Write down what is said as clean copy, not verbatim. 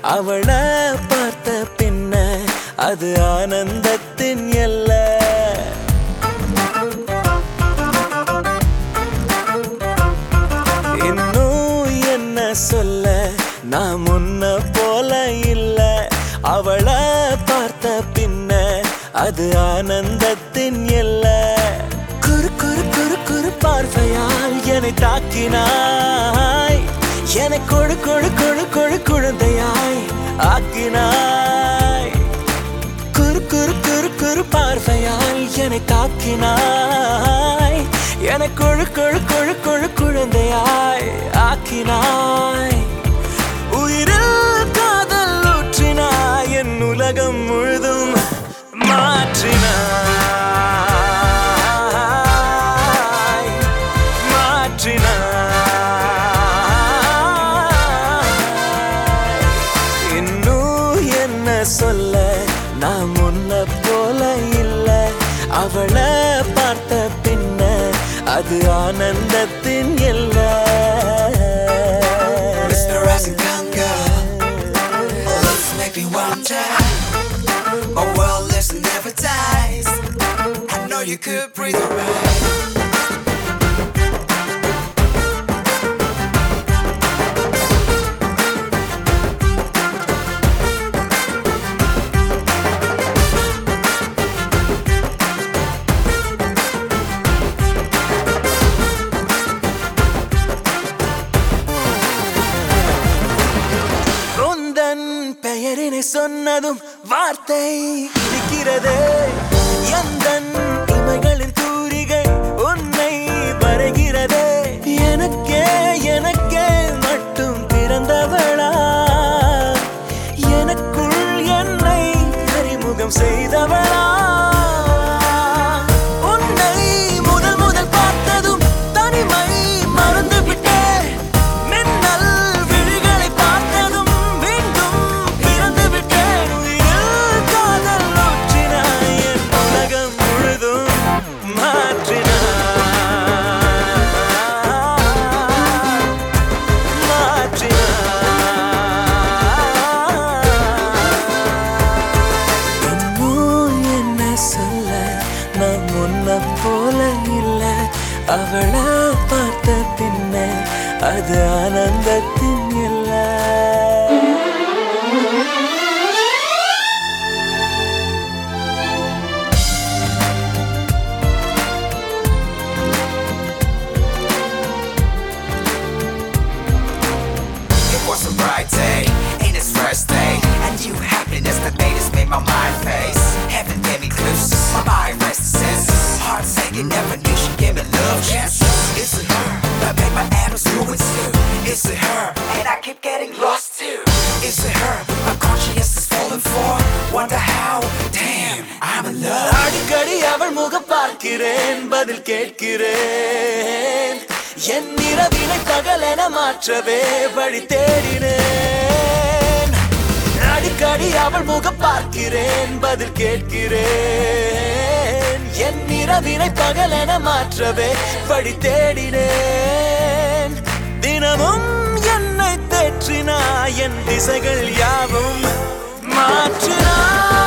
அவளை பார்த்த பின்ன அது ஆனந்தத்தின் எல்லை. இன்னும் என்ன சொல்ல, நான் முன்ன போல இல்ல. அவளை பார்த்த பின்ன அது ஆனந்தத்தின் எல்லை. குறு குறு குறு குறு பார்வையால் என்னை தாக்கினாய், என்னை கொழு கொழு கொழு கொழு குழந்தையாய் ஆக்கினாய். குறு குறு குறு குறு பார்வையால் என்னை தாக்கினாய், என்னை கொழு கொழு கொழு கொழு குழந்தையாய் ஆக்கினாய். உயிரில் காதல் ஊற்றினாய், என் உலகம் முழுதும் மாற்றினாய் மாற்றினாய். இன்னும் என்ன சொல்ல, நான் முன்ன போல இல்ல. அவளை பார்த்த பின்ன அது ஆனந்தத்தின் எல்லை. Mr. Rasenganka, looks make me wonder. My world lives and never dies. I know you could breathe alright. பெயரினை சொன்னதும் வார்த்தை இருக்கிறதே. எந்தன் இமைகளின் தூரிகை உன்னை வரைகிறதே. எனக்கே எனக்கே மட்டும் பிறந்தவளா, எனக்குள் என்னை அறிமுகம் செய்தவளா. உன்னை முதல் முதல் பார்த்ததும் தனிமை மறந்து விட்டேன். மின்னல் விழிகளை பார்த்ததும் மீண்டும் பிறந்து விட்டேன். உயிரில் காதல் ஊற்றினாய், என் உலகம் முழுதும் மாற்றினாய் மாற்றினாய். இன்னும் என்ன சொல்ல, நான் முன்ன போல இல்ல. அவளை பார்த்த பின்ன அது ஆனந்தத்தின் எல்லை. It was a bright day, in its first day. And you happiness that made my mind face. Heaven gave me clues, my mind rests senses. Heart sinking, never knew she gave me love. Yes, it's a her that made my atoms fluid too. It's a her, and I keep getting lost too. It's a her, my conscience is falling for. Wonder how, damn, I'm in love. அடிக்கடி அவள் முகம் பார்க்கிறேன், பதில் கேட்கிறேன். என் இரவினை பகலென மாற்றவே வழி தேடினேன். அடிக்கடி அவள் முகம் பார்க்கிறேன், பதில் கேட்கிறேன். என் இரவினை பகலென மாற்றவே வழி தேடினேன். தினமும் என்னை தேற்றினாய், என் திசைகள் யாவும் மாற்றினாய்.